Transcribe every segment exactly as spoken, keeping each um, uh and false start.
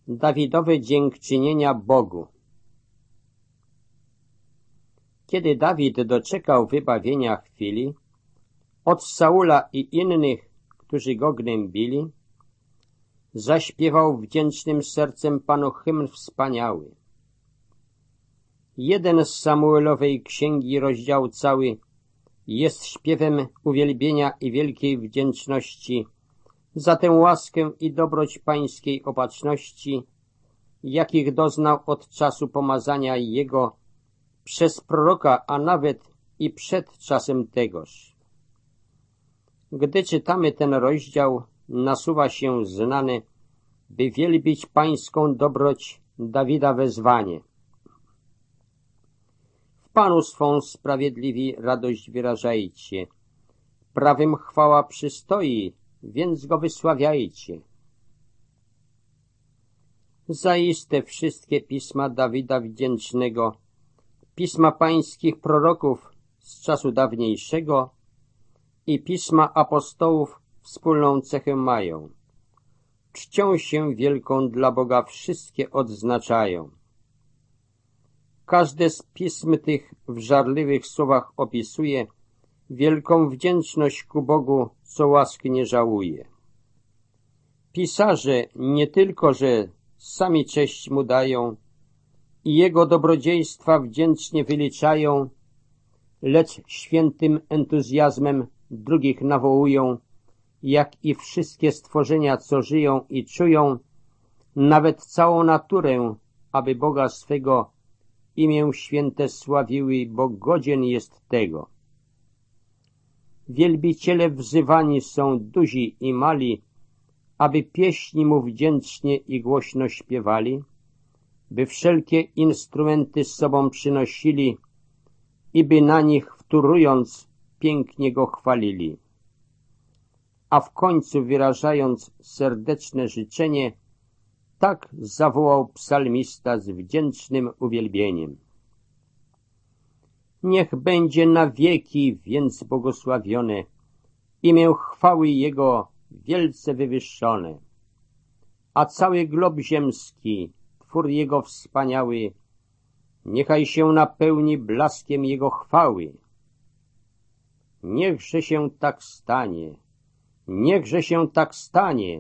Dawidowe dziękczynienia Bogu. Kiedy Dawid doczekał wybawienia chwili od Saula i innych, którzy go gnębili, zaśpiewał wdzięcznym sercem Panu hymn wspaniały. Jeden z Samuelowej księgi, rozdział cały, jest śpiewem uwielbienia i wielkiej wdzięczności za tę łaskę i dobroć pańskiej opatrzności, jakich doznał od czasu pomazania Jego przez proroka, a nawet i przed czasem tegoż. Gdy czytamy ten rozdział, nasuwa się znane, by wielbić pańską dobroć Dawida wezwanie. W Panu swą sprawiedliwi radość wyrażajcie, prawym chwała przystoi, więc go wysławiajcie. Zaiste wszystkie pisma Dawida Wdzięcznego, pisma pańskich proroków z czasu dawniejszego i pisma apostołów wspólną cechę mają. Czcią się wielką dla Boga wszystkie odznaczają. Każde z pism tych w żarliwych słowach opisuje wielką wdzięczność ku Bogu, co łaski nie żałuje. Pisarze nie tylko, że sami cześć Mu dają i Jego dobrodziejstwa wdzięcznie wyliczają, lecz świętym entuzjazmem drugich nawołują, jak i wszystkie stworzenia, co żyją i czują, nawet całą naturę, aby Boga swego imię święte sławiły, bo godzien jest tego. Wielbiciele wzywani są duzi i mali, aby pieśni Mu wdzięcznie i głośno śpiewali, by wszelkie instrumenty z sobą przynosili i by na nich wtórując pięknie Go chwalili. A w końcu wyrażając serdeczne życzenie, tak zawołał psalmista z wdzięcznym uwielbieniem. Niech będzie na wieki więc błogosławione imię chwały Jego wielce wywyższone, a cały glob ziemski, twór Jego wspaniały, niechaj się napełni blaskiem Jego chwały. Niechże się tak stanie, niechże się tak stanie.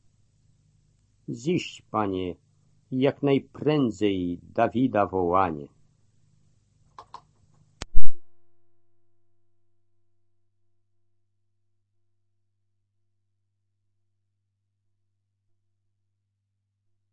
Ziść, Panie, jak najprędzej Dawida wołanie.